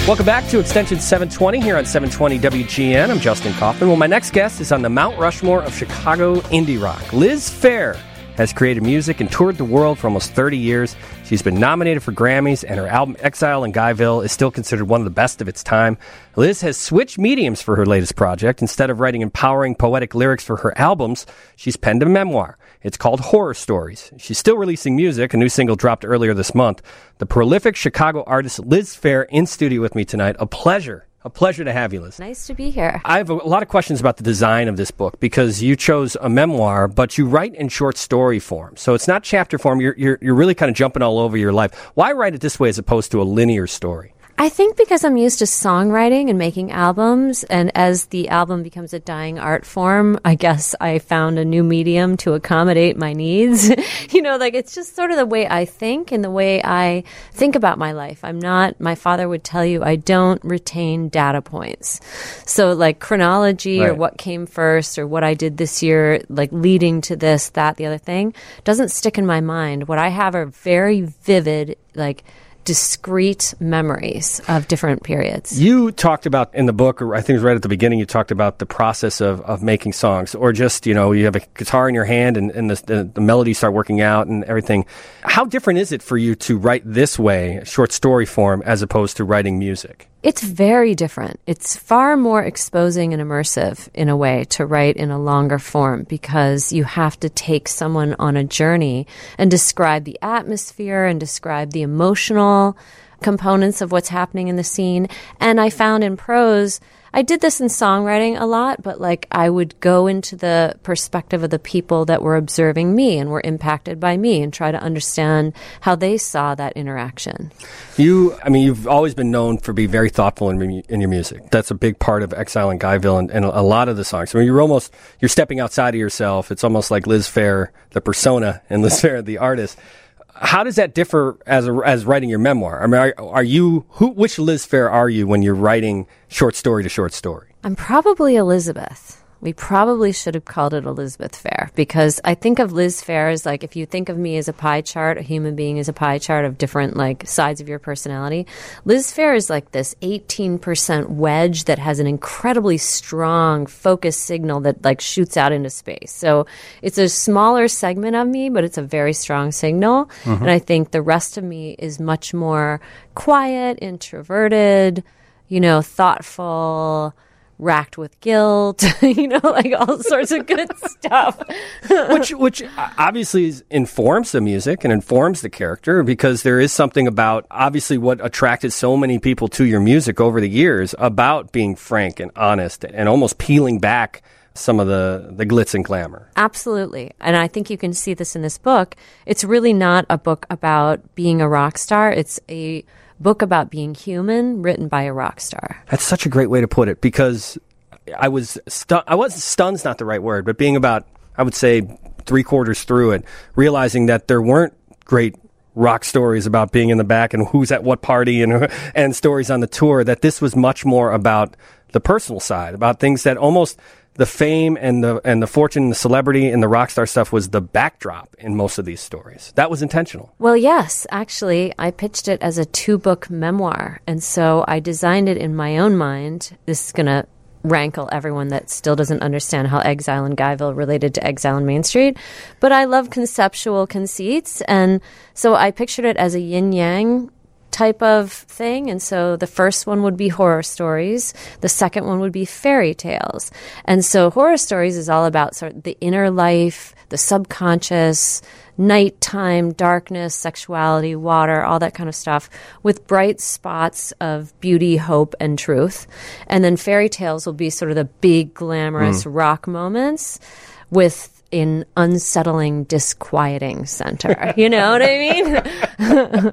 Welcome back to Extension 720 here on 720 WGN. I'm Justin Kaufman. Well, my next guest is on the Mount Rushmore of Chicago indie rock. Liz Phair has created music and toured the world for almost 30 years. She's been nominated for Grammys, and her album Exile in Guyville is still considered one of the best of its time. Liz has switched mediums for her latest project. Instead of writing empowering poetic lyrics for her albums, she's penned a memoir. It's called Horror Stories. She's still releasing music. A new single dropped earlier this month. The prolific Chicago artist Liz Phair in studio with me tonight. A pleasure to have you, Liz. Nice to be here. I have a lot of questions about the design of this book because you chose a memoir, but you write in short story form. So it's not chapter form. You're really kind of jumping all over your life. Why write it this way as opposed to a linear story? I think because I'm used to songwriting and making albums, and as the album becomes a dying art form, I guess I found a new medium to accommodate my needs. It's just sort of the way I think and the way I think about my life. My father would tell you, I don't retain data points. So like chronology or what came first or what I did this year, like leading to this, that, the other thing, doesn't stick in my mind. What I have are very vivid, discrete memories of different periods. You talked about in the book, or I think it was right at the beginning, you talked about the process of making songs, or just, you have a guitar in your hand and the melodies start working out and everything. How different is it for you to write this way, short story form, as opposed to writing music? It's very different. It's far more exposing and immersive in a way to write in a longer form because you have to take someone on a journey and describe the atmosphere and describe the emotional components of what's happening in the scene. And I found in prose, I did this in songwriting a lot, but I would go into the perspective of the people that were observing me and were impacted by me and try to understand how they saw that interaction. You've always been known for being very thoughtful in your music. That's a big part of Exile in Guyville and a lot of the songs. You're stepping outside of yourself. It's almost like Liz Phair, the persona, and Liz Phair, the artist. How does that differ as writing your memoir? I mean, which Liz Phair are you when you're writing short story to short story? I'm probably Elizabeth. We probably should have called it Elizabeth Phair because I think of Liz Phair as if you think of me as a pie chart, a human being as a pie chart of different sides of your personality. Liz Phair is this 18% wedge that has an incredibly strong focus signal that shoots out into space. So it's a smaller segment of me, but it's a very strong signal. Mm-hmm. And I think the rest of me is much more quiet, introverted, thoughtful, racked with guilt, all sorts of good stuff. which obviously informs the music and informs the character because there is something about, obviously, what attracted so many people to your music over the years about being frank and honest and almost peeling back some of the glitz and glamour. Absolutely. And I think you can see this in this book. It's really not a book about being a rock star. It's a book about being human written by a rock star. That's such a great way to put it because I was stunned's not the right word, but being about, I would say, 3/4 through it, realizing that there weren't great rock stories about being in the back and who's at what party and stories on the tour, that this was much more about the personal side, about things that almost the fame and the fortune and the celebrity and the rock star stuff was the backdrop in most of these stories. That was intentional. Well, yes. Actually, I pitched it as a 2-book memoir. And so I designed it in my own mind. This is going to rankle everyone that still doesn't understand how Exile in Guyville related to Exile on Main Street. But I love conceptual conceits. And so I pictured it as a yin-yang type of thing. And so the first one would be horror stories. The second one would be fairy tales. And so horror stories is all about sort of the inner life, the subconscious, nighttime, darkness, sexuality, water, all that kind of stuff, with bright spots of beauty, hope, and truth. And then fairy tales will be sort of the big, glamorous rock moments with an unsettling, disquieting center. You know what I mean?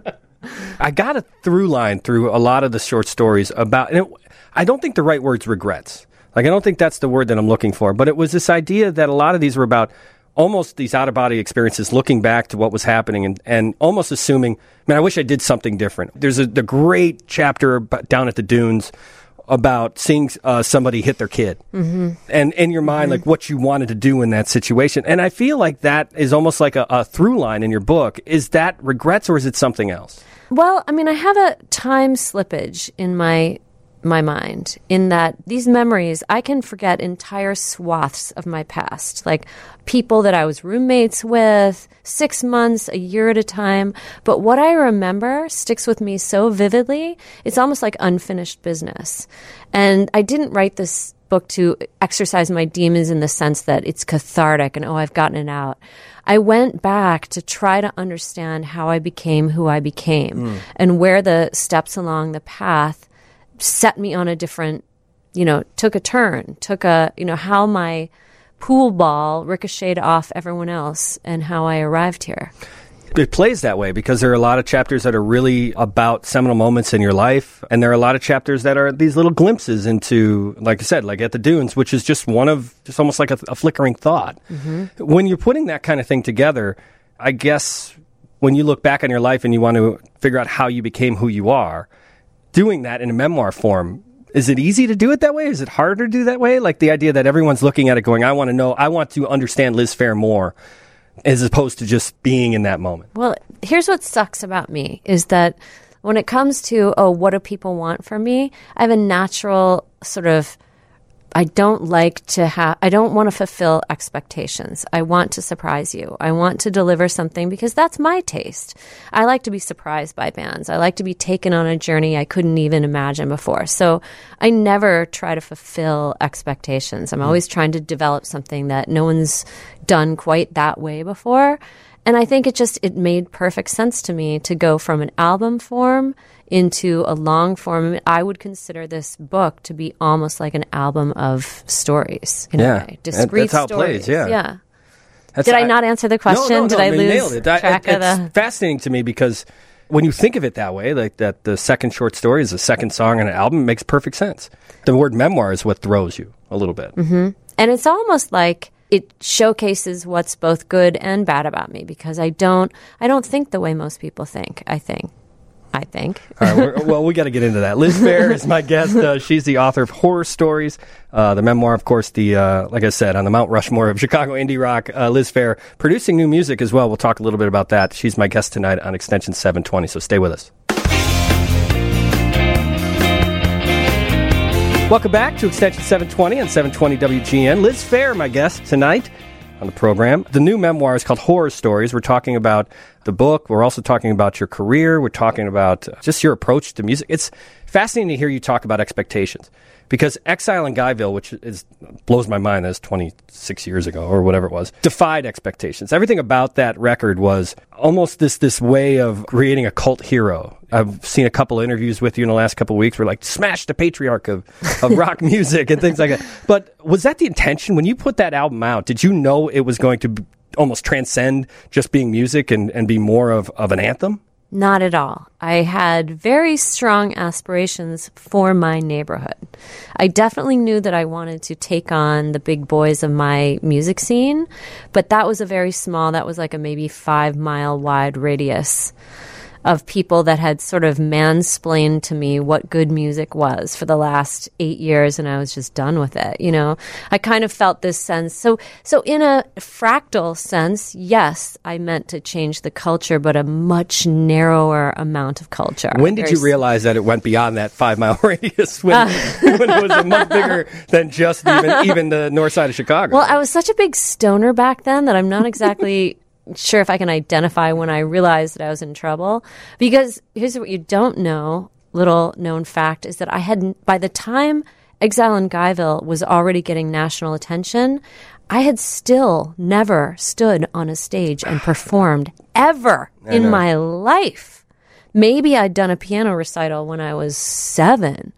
I got a through line through a lot of the short stories about, and I don't think the right word's regrets. I don't think that's the word that I'm looking for, but it was this idea that a lot of these were about almost these out-of-body experiences, looking back to what was happening and almost assuming, I wish I did something different. There's the great chapter down at the dunes about seeing somebody hit their kid. Mm-hmm. And in your mind, what you wanted to do in that situation. And I feel like that is almost like a through line in your book. Is that regrets or is it something else? Well, I mean, I have a time slippage in my mind, in that these memories, I can forget entire swaths of my past, like people that I was roommates with, 6 months, a year at a time. But what I remember sticks with me so vividly, it's almost like unfinished business. And I didn't write this book to exercise my demons in the sense that it's cathartic and, oh, I've gotten it out. I went back to try to understand how I became who I became and where the steps along the path set me on a different, took a turn, how my pool ball ricocheted off everyone else and how I arrived here. It plays that way because there are a lot of chapters that are really about seminal moments in your life. And there are a lot of chapters that are these little glimpses into, like I said, like at the dunes, which is just almost like a flickering thought. Mm-hmm. When you're putting that kind of thing together, I guess when you look back on your life and you want to figure out how you became who you are, doing that in a memoir form, is it easy to do it that way? Is it harder to do that way? Like the idea that everyone's looking at it going, I want to understand Liz Phair more, as opposed to just being in that moment. Well, here's what sucks about me is that when it comes to, what do people want from me? I have a natural sort of, I don't want to fulfill expectations. I want to surprise you. I want to deliver something because that's my taste. I like to be surprised by bands. I like to be taken on a journey I couldn't even imagine before. So I never try to fulfill expectations. I'm always trying to develop something that no one's done quite that way before. And I think it made perfect sense to me to go from an album form into a long form. I would consider this book to be almost like an album of stories in a way. Discrete that's how stories. It plays, yeah. Did I not answer the question? No, Did I lose nailed it. track of the... It's fascinating to me because when you think of it that way, like that the second short story is the second song on an album, it makes perfect sense. The word memoir is what throws you a little bit. Mm-hmm. And it's almost like it showcases what's both good and bad about me because I don't think the way most people think. I think. All right, well, we got to get into that. Liz Phair is my guest. She's the author of Horror Stories, the memoir, of course, like I said, on the Mount Rushmore of Chicago indie rock. Liz Phair producing new music as well. We'll talk a little bit about that. She's my guest tonight on Extension 720, so stay with us. Welcome back to Extension 720 on 720 WGN. Liz Phair, my guest tonight on the program. The new memoir is called Horror Stories. We're talking about the book. We're also talking about your career. We're talking about just your approach to music. It's fascinating to hear you talk about expectations because Exile in Guyville, which blows my mind, that's 26 years ago or whatever it was, defied expectations. Everything about that record was almost this way of creating a cult hero. I've seen a couple of interviews with you in the last couple of weeks where like smash the patriarch of rock music and things like that. But was that the intention when you put that album out? Did you know it was going to almost transcend just being music and be more of an anthem? Not at all. I had very strong aspirations for my neighborhood. I definitely knew that I wanted to take on the big boys of my music scene, but that was that was like a maybe 5 mile wide radius of people that had sort of mansplained to me what good music was for the last 8 years, and I was just done with it. I kind of felt this sense. So in a fractal sense, yes, I meant to change the culture, but a much narrower amount of culture. When did you realize that it went beyond that 5 mile radius when it was much bigger than just even the north side of Chicago? Well, I was such a big stoner back then that I'm not exactly sure if I can identify when I realized that I was in trouble. Because here's what you don't know, little known fact, is that by the time Exile in Guyville was already getting national attention, I had still never stood on a stage and performed ever in my life. Maybe I'd done a piano recital when I was 7.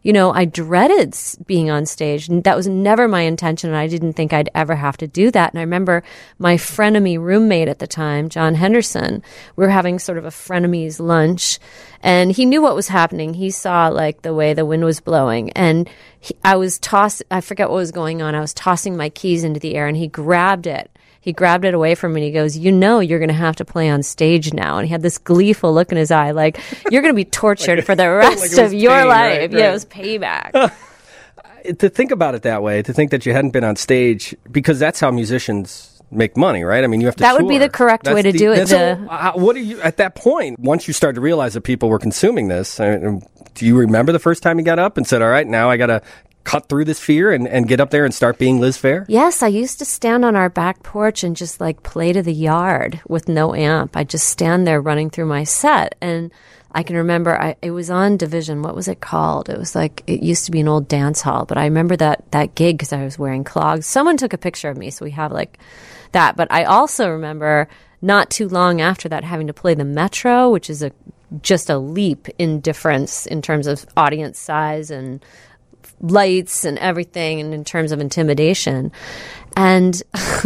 I dreaded being on stage. That was never my intention, and I didn't think I'd ever have to do that. And I remember my frenemy roommate at the time, John Henderson, we were having sort of a frenemies lunch, and he knew what was happening. He saw, like, the way the wind was blowing, and I forget what was going on. I was tossing my keys into the air, and he grabbed it. He grabbed it away from me and he goes, you're going to have to play on stage now. And he had this gleeful look in his eye, like, you're going to be tortured for the rest of your life. Right. Yeah, it was payback. To think about it that way, to think that you hadn't been on stage, because that's how musicians make money, right? I mean, you have to That would be the correct way to do it. What do you, at that point, once you start to realize that people were consuming this, do you remember the first time you got up and said, all right, now I got to cut through this fear and get up there and start being Liz Phair? Yes, I used to stand on our back porch and just like play to the yard with no amp. I'd just stand there running through my set. And I can remember it was on Division. What was it called? It was like, it used to be an old dance hall, but I remember that gig because I was wearing clogs. Someone took a picture of me, so we have like that. But I also remember not too long after that having to play the Metro, which is just a leap in difference in terms of audience size and lights and everything, and in terms of intimidation. And,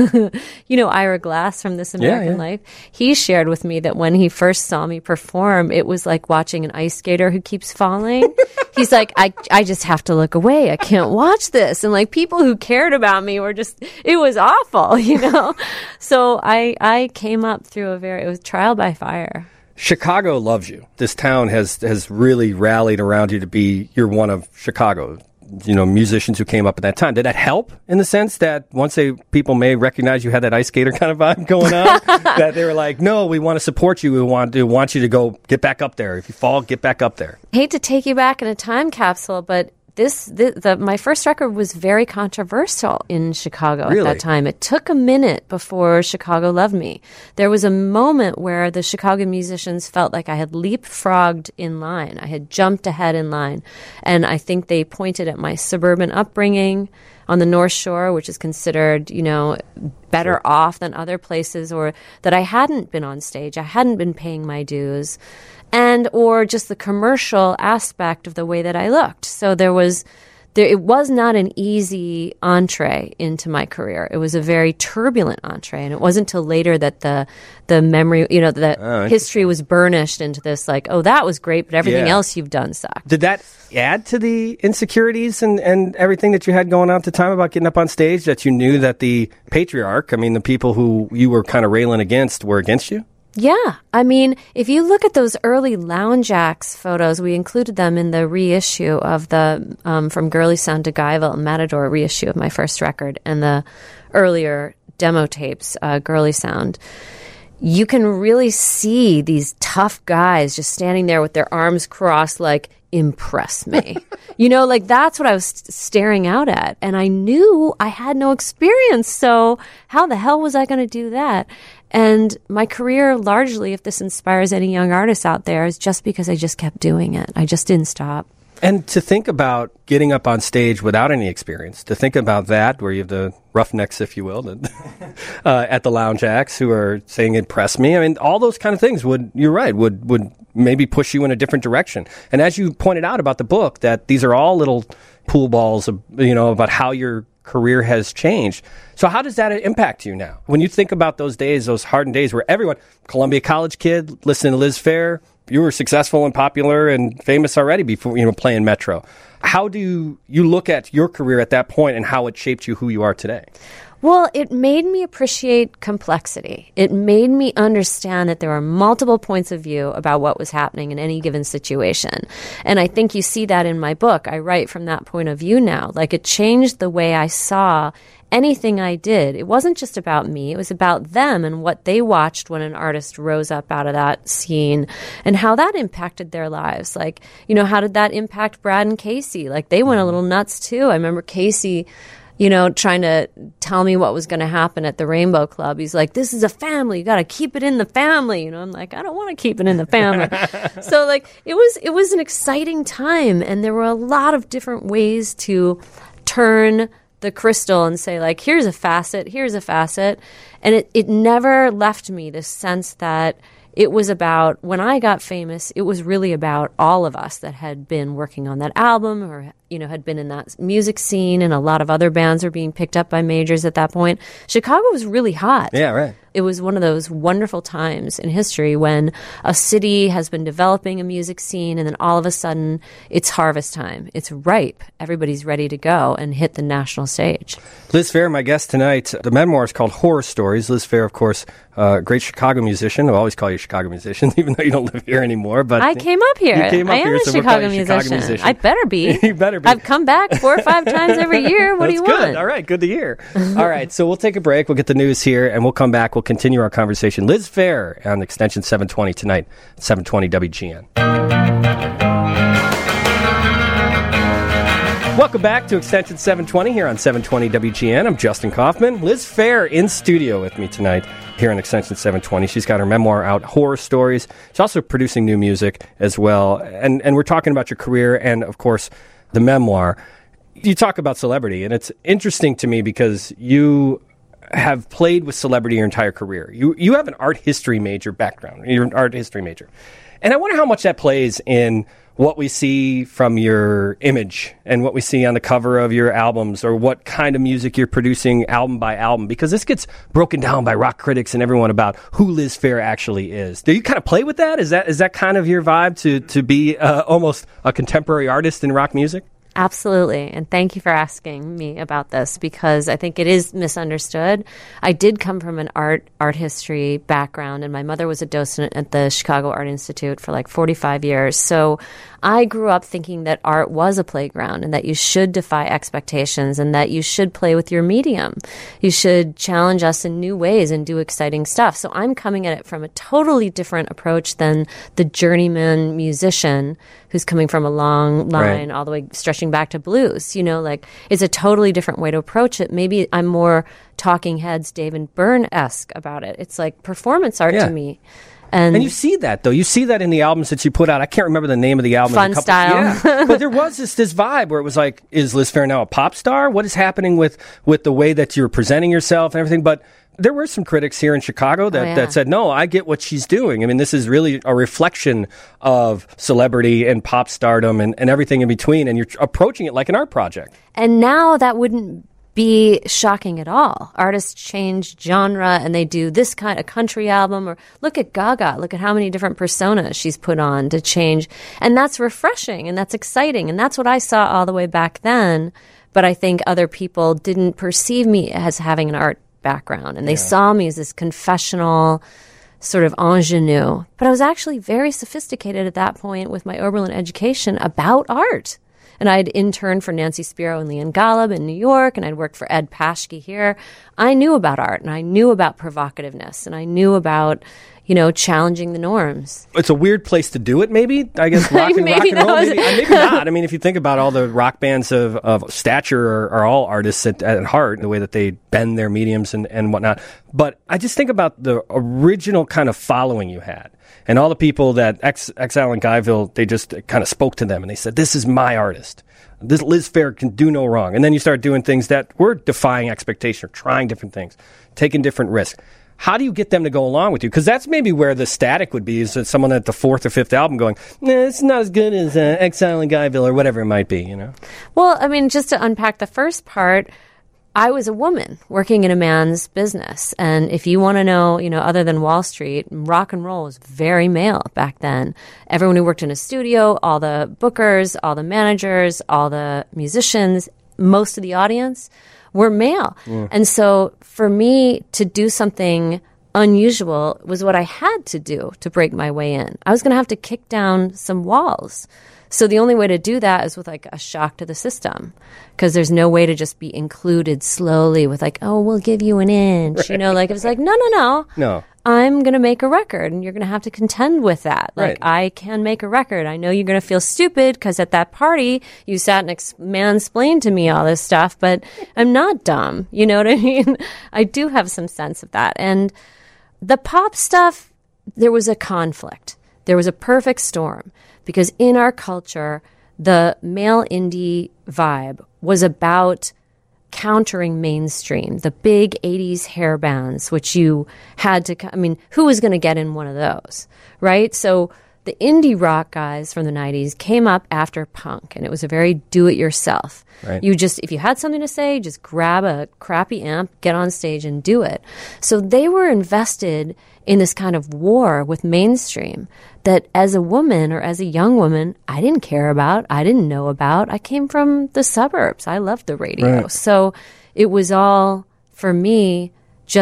Ira Glass from This American Life, he shared with me that when he first saw me perform, it was like watching an ice skater who keeps falling. He's like, I just have to look away. I can't watch this. And like people who cared about me were just, it was awful, So I came up through it was trial by fire. Chicago loves you. This town has really rallied around you to be, you're one of Chicago, musicians who came up at that time. Did that help in the sense that once people may recognize you had that ice skater kind of vibe going on, that they were like, no, we want to support you. We want you to go get back up there. If you fall, get back up there. Hate to take you back in a time capsule, but my first record was very controversial in Chicago at that time. It took a minute before Chicago loved me. There was a moment where the Chicago musicians felt like I had leapfrogged in line. I had jumped ahead in line. And I think they pointed at my suburban upbringing on the North Shore, which is considered, better off than other places, or that I hadn't been on stage. I hadn't been paying my dues. Or just the commercial aspect of the way that I looked. So it was not an easy entree into my career. It was a very turbulent entree, and it wasn't until later that the memory, the history was burnished into this like, oh, that was great, but everything else you've done sucked. Did that add to the insecurities and everything that you had going on at the time about getting up on stage, that you knew that the patriarch, the people who you were kind of railing against, were against you? Yeah. If you look at those early Lounge Acts photos, we included them in the reissue of the From Girly Sound to Guyville, Matador reissue of my first record, and the earlier demo tapes, Girly Sound. You can really see these tough guys just standing there with their arms crossed like, impress me. That's what I was staring out at. And I knew I had no experience. So how the hell was I going to do that? And my career, largely, if this inspires any young artists out there, is just because I just kept doing it. I just didn't stop. And to think about getting up on stage without any experience, to think about that, where you have the roughnecks, if you will, at the Lounge Acts who are saying, impress me. All those kind of things would maybe push you in a different direction. And as you pointed out about the book, that these are all little pool balls of, about how your career has changed. So how does that impact you now? When you think about those days, those hardened days where everyone, Columbia College kid, listening to Liz Phair, you were successful and popular and famous already before, playing Metro. How do you look at your career at that point and how it shaped you who you are today? Well, it made me appreciate complexity. It made me understand that there are multiple points of view about what was happening in any given situation. And I think you see that in my book. I write from that point of view now. Like, it changed the way I saw anything I did. It wasn't just about me. It was about them and what they watched when an artist rose up out of that scene and how that impacted their lives. Like, how did that impact Brad and Casey? Like, they went a little nuts too. I remember Casey, trying to tell me what was going to happen at the Rainbow Club. He's like, this is a family. You got to keep it in the family. I'm like, I don't want to keep it in the family. So like, it was an exciting time. And there were a lot of different ways to turn the crystal and say like, here's a facet. And it never left me this sense that it was about, when I got famous, it was really about all of us that had been working on that album or, had been in that music scene, and a lot of other bands were being picked up by majors at that point. Chicago was really hot. Yeah, right. It was one of those wonderful times in history when a city has been developing a music scene and then all of a sudden it's harvest time. It's ripe. Everybody's ready to go and hit the national stage. Liz Phair, my guest tonight. The memoir is called Horror Stories. Liz Phair, of course, great Chicago musician. I'll always call you a Chicago musician, even though you don't live here anymore. But I came up here. You came up I am here, a so Chicago musician. I better be. You better be. I've come back 4 or 5 times every year. What do you want? Good. All right. Good to hear. All right. So we'll take a break. We'll get the news here, and we'll come back. We'll continue our conversation. Liz Phair on Extension 720 tonight, 720 WGN. Welcome back to Extension 720 here on 720 WGN. I'm Justin Kaufman. Liz Phair in studio with me tonight here on Extension 720. She's got her memoir out, Horror Stories. She's also producing new music as well. And we're talking about your career and, of course, the memoir. You talk about celebrity, and it's interesting to me because you have played with celebrity your entire career. You have an art history major background. You're an art history major. And I wonder how much that plays in what we see from your image and what we see on the cover of your albums, or what kind of music you're producing album by album, because this gets broken down by rock critics and everyone about who Liz Phair actually is. Do you kind of play with that? Is that kind of your vibe to be almost a contemporary artist in rock music? Absolutely. And thank you for asking me about this, because I think it is misunderstood. I did come from an art history background, and my mother was a docent at the Chicago Art Institute for like 45 years. So I grew up thinking that art was a playground and that you should defy expectations and that you should play with your medium. You should challenge us in new ways and do exciting stuff. So I'm coming at it from a totally different approach than the journeyman musician who's coming from a long line all the way stretching back to blues. You know, like, it's a totally different way to approach it. Maybe I'm more Talking Heads, David Byrne-esque about it. It's like performance art to me. And you see that, though. You see that in the albums that you put out. I can't remember the name of the album. Fun Style. Yeah. But there was this vibe where it was like, is Liz Phair now a pop star? What is happening with the way that you're presenting yourself and everything? But there were some critics here in Chicago that said, no, I get what she's doing. I mean, this is really a reflection of celebrity and pop stardom and everything in between, and you're approaching it like an art project. And now that wouldn't be shocking at all. Artists change genre and they do this kind of country album, or look at Gaga. Look at how many different personas she's put on to change. And that's refreshing and that's exciting. And that's what I saw all the way back then. But I think other people didn't perceive me as having an art background, and they saw me as this confessional sort of ingenue. But I was actually very sophisticated at that point with my Oberlin education about art. And I'd interned for Nancy Spiro and Leon Golub in New York, and I'd worked for Ed Paschke here. I knew about art, and I knew about provocativeness, and I knew about, challenging the norms. It's a weird place to do it, maybe. I guess rock and roll. Maybe not. I mean, if you think about all the rock bands of stature are all artists at heart, the way that they bend their mediums and whatnot. But I just think about the original kind of following you had. And all the people that Exile in Guyville, they just kind of spoke to them and they said, this is my artist. This Liz Phair can do no wrong. And then you start doing things that were defying expectation, or trying different things, taking different risks. How do you get them to go along with you? Because that's maybe where the static would be, is that someone at the 4th or 5th album going, it's not as good as Exile in Guyville or whatever it might be, Well, I mean, just to unpack the first part, I was a woman working in a man's business. And if you want to know, other than Wall Street, rock and roll was very male back then. Everyone who worked in a studio, all the bookers, all the managers, all the musicians, most of the audience were male. Yeah. And so for me to do something unusual was what I had to do to break my way in. I was going to have to kick down some walls. So the only way to do that is with like a shock to the system, because there's no way to just be included slowly with like, oh, we'll give you an inch. Right. Like it was like, no. I'm going to make a record and you're going to have to contend with that. Like, I can make a record. I know you're going to feel stupid because at that party you sat and mansplained to me all this stuff, but I'm not dumb. You know what I mean? I do have some sense of that. And the pop stuff, there was a conflict. There was a perfect storm. Because in our culture, the male indie vibe was about countering mainstream, the big 80s hair bands, which you had to, who was going to get in one of those, right? So the indie rock guys from the 90s came up after punk, and it was a very do-it-yourself. Right. If you had something to say, just grab a crappy amp, get on stage and do it. So they were invested in this kind of war with mainstream that as a woman or as a young woman, I didn't care about, I didn't know about. I came from the suburbs. I loved the radio. Right. So it was all, for me, just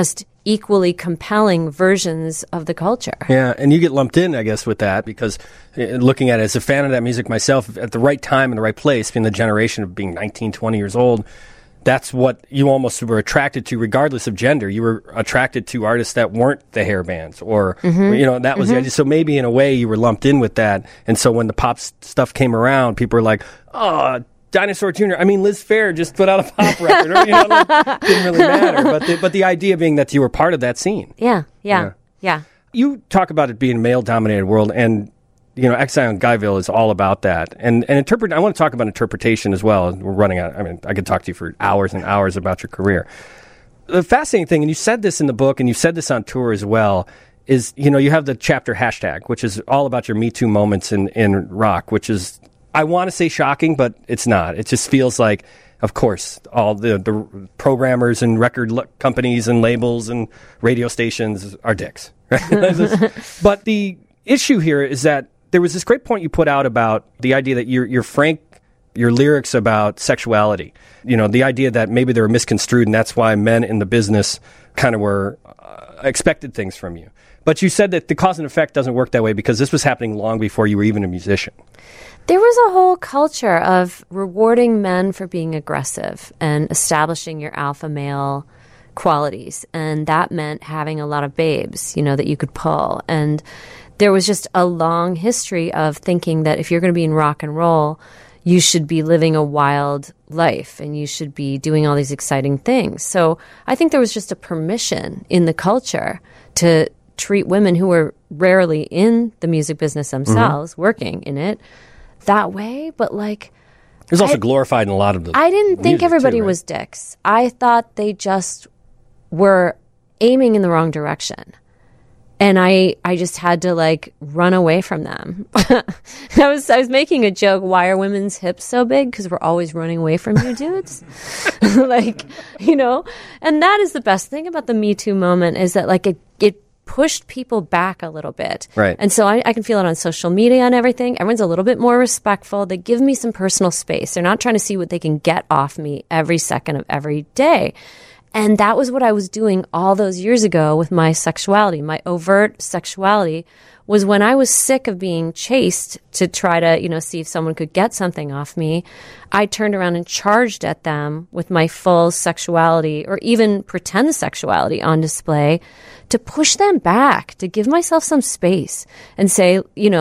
equally compelling versions of the culture. Yeah, and you get lumped in, I guess, with that because looking at it as a fan of that music myself, at the right time in the right place, being the generation of being 19, 20 years old, that's what you almost were attracted to regardless of gender. You were attracted to artists that weren't the hair bands or, that was the idea. So maybe in a way you were lumped in with that. And so when the pop stuff came around, people were like, oh, Dinosaur Jr. I mean, Liz Phair just put out a pop record. Or, didn't really matter. But the idea being that you were part of that scene. Yeah. You talk about it being a male-dominated world, and Exile in Guyville is all about that. And I want to talk about interpretation as well. We're running out. I mean, I could talk to you for hours and hours about your career. The fascinating thing, and you said this in the book, and you said this on tour as well, is you have the chapter hashtag, which is all about your Me Too moments in rock, which is, I want to say shocking, but it's not. It just feels like, of course, all the programmers and record companies and labels and radio stations are dicks. Right? But the issue here is that there was this great point you put out about the idea that you're frank, your lyrics about sexuality. The idea that maybe they were misconstrued, and that's why men in the business kind of were expected things from you. But you said that the cause and effect doesn't work that way because this was happening long before you were even a musician. There was a whole culture of rewarding men for being aggressive and establishing your alpha male qualities. And that meant having a lot of babes, that you could pull. And there was just a long history of thinking that if you're going to be in rock and roll, you should be living a wild life and you should be doing all these exciting things. So I think there was just a permission in the culture to treat women who were rarely in the music business themselves, working in it, that way. But it was also glorified in a lot of the I didn't think everybody too, right? was dicks. I thought they just were aiming in the wrong direction. And I just had to run away from them. I was making a joke, why are women's hips so big? Because we're always running away from you dudes. And that is the best thing about the Me Too moment is that it pushed people back a little bit. Right. And so I can feel it on social media and everything. Everyone's a little bit more respectful. They give me some personal space. They're not trying to see what they can get off me every second of every day. And that was what I was doing all those years ago with my sexuality. My overt sexuality was when I was sick of being chased to try to, see if someone could get something off me. I turned around and charged at them with my full sexuality or even pretend sexuality on display to push them back, to give myself some space and say,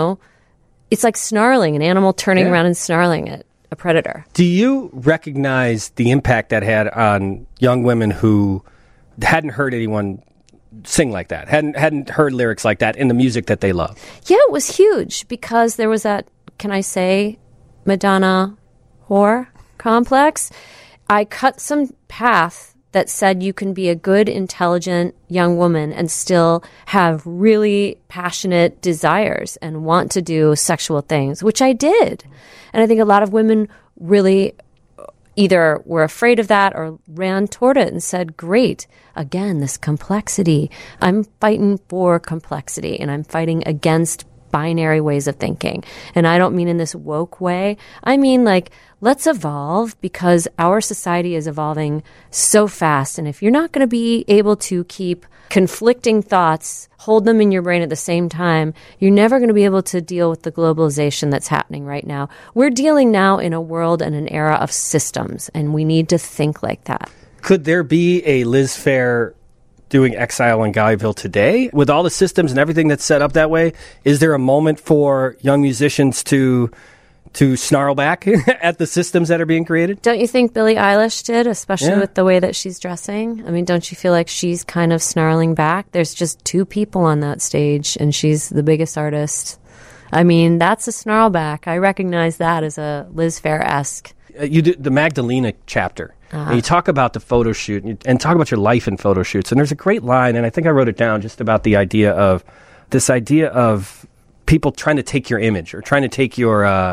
it's like snarling, an animal turning around and snarling at a predator. Do you recognize the impact that had on young women who hadn't heard anyone sing like that, hadn't heard lyrics like that in the music that they love? Yeah, it was huge because there was that, can I say, Madonna whore complex. I cut some path that said you can be a good, intelligent young woman and still have really passionate desires and want to do sexual things, which I did. And I think a lot of women really either were afraid of that or ran toward it and said, great, again, this complexity. I'm fighting for complexity and I'm fighting against binary ways of thinking. And I don't mean in this woke way. I mean let's evolve because our society is evolving so fast. And if you're not going to be able to keep conflicting thoughts, hold them in your brain at the same time, you're never going to be able to deal with the globalization that's happening right now. We're dealing now in a world and an era of systems, and we need to think like that. Could there be a Liz Phair doing Exile in Guyville today with all the systems and everything that's set up that way? Is there a moment for young musicians to snarl back at the systems that are being created? Don't you think Billie Eilish did, especially with the way that she's dressing? I mean, don't you feel like she's kind of snarling back? There's just two people on that stage, and she's the biggest artist. I mean, that's a snarl back. I recognize that as a Liz Phair-esque. You do the Magdalena chapter. And you talk about the photo shoot and talk about your life in photo shoots. And there's a great line, and I think I wrote it down, just about the idea of people trying to take your image or trying to take your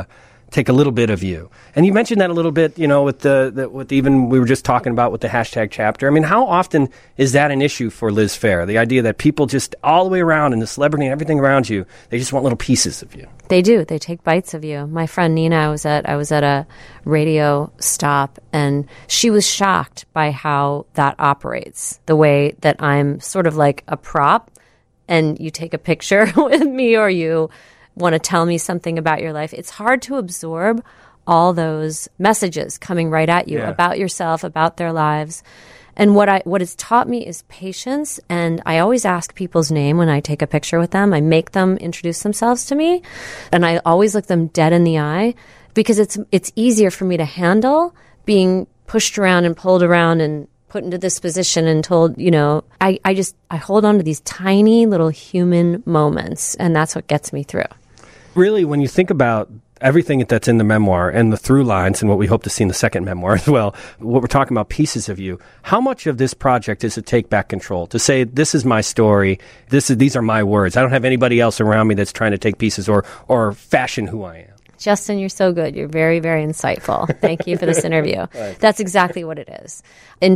take a little bit of you. And you mentioned that a little bit, with even we were just talking about with the hashtag chapter. I mean, how often is that an issue for Liz Phair? The idea that people just all the way around and the celebrity and everything around you, they just want little pieces of you. They do. They take bites of you. My friend Nina, I was at a radio stop, and she was shocked by how that operates, the way that I'm sort of like a prop, and you take a picture with me or you want to tell me something about your life. It's hard to absorb all those messages coming right at you about yourself, about their lives. And what it's taught me is patience. And I always ask people's name when I take a picture with them. I make them introduce themselves to me. And I always look them dead in the eye, because it's easier for me to handle being pushed around and pulled around and put into this position and told, I hold on to these tiny little human moments. And that's what gets me through. Really, when you think about everything that's in the memoir and the through lines and what we hope to see in the second memoir as well, what we're talking about, pieces of you, how much of this project is to take back control, to say, this is my story, these are my words. I don't have anybody else around me that's trying to take pieces or fashion who I am. Justin, you're so good. You're very, very insightful. Thank you for this interview. That's exactly what it is. In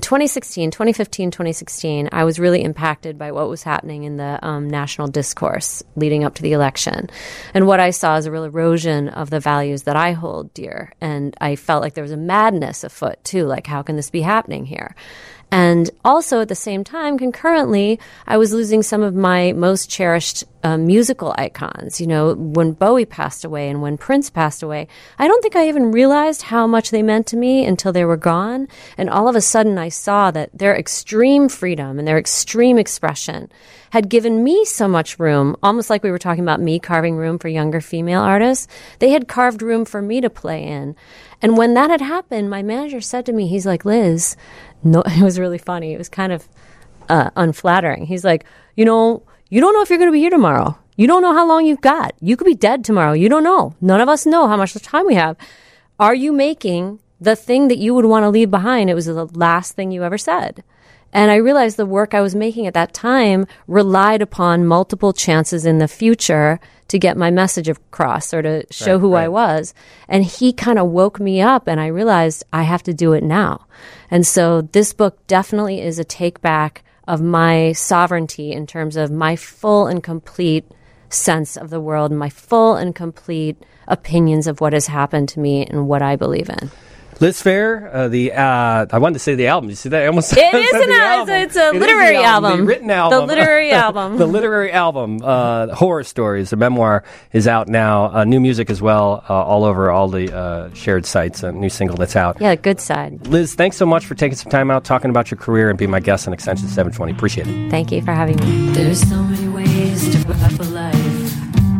2016, I was really impacted by what was happening in the national discourse leading up to the election. And what I saw is a real erosion of the values that I hold dear. And I felt like there was a madness afoot, too. Like, how can this be happening here? And also at the same time, concurrently, I was losing some of my most cherished musical icons. When Bowie passed away and when Prince passed away, I don't think I even realized how much they meant to me until they were gone. And all of a sudden I saw that their extreme freedom and their extreme expression had given me so much room, almost like we were talking about me carving room for younger female artists. They had carved room for me to play in. And when that had happened, my manager said to me, he's like, Liz, no, it was really funny. It was kind of unflattering. He's like, you don't know if you're going to be here tomorrow. You don't know how long you've got. You could be dead tomorrow. You don't know. None of us know how much time we have. Are you making the thing that you would want to leave behind? It was the last thing you ever said. And I realized the work I was making at that time relied upon multiple chances in the future to get my message across or to show who I was. And he kind of woke me up, and I realized I have to do it now. And so this book definitely is a take back of my sovereignty in terms of my full and complete sense of the world, my full and complete opinions of what has happened to me and what I believe in. Liz Phair, I wanted to say the album. You see that? I almost it is an album. It's a literary album. The written album. The literary album. The literary album. Horror Stories. The memoir is out now. New music as well, all over all the shared sites. A new single that's out. Yeah, good side. Liz, thanks so much for taking some time out, talking about your career, and being my guest on Extension 720. Appreciate it. Thank you for having me. There's so many ways to live a life.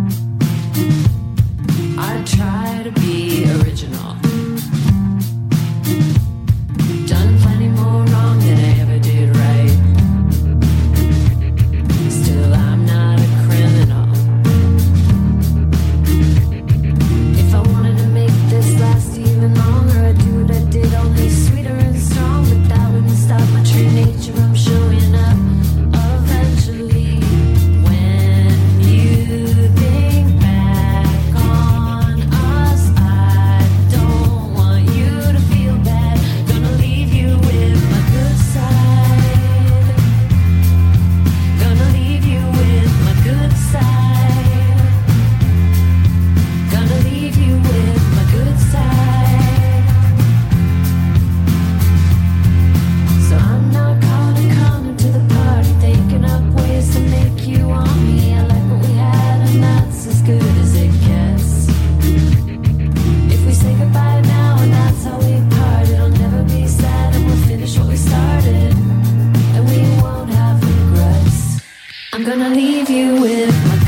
I try to be original. Done plenty more wrong than I ever did right. Still, I'm not a criminal. If I wanted to make this last even longer, I'd do what I did, only sweeter and strong. But that wouldn't stop my true nature from showing up eventually. When you think back on us, I don't want you to feel bad. Gonna leave you with my good side. Gonna leave you with my good side. Gonna leave you with my good side. So I'm not coming to the party, thinking up ways to make you want me. I like what we had, and that's as good as it gets. If we say goodbye now, and that's how we part, it'll never be sad, and we'll finish what we started, and we won't have regrets. I'm gonna leave you with my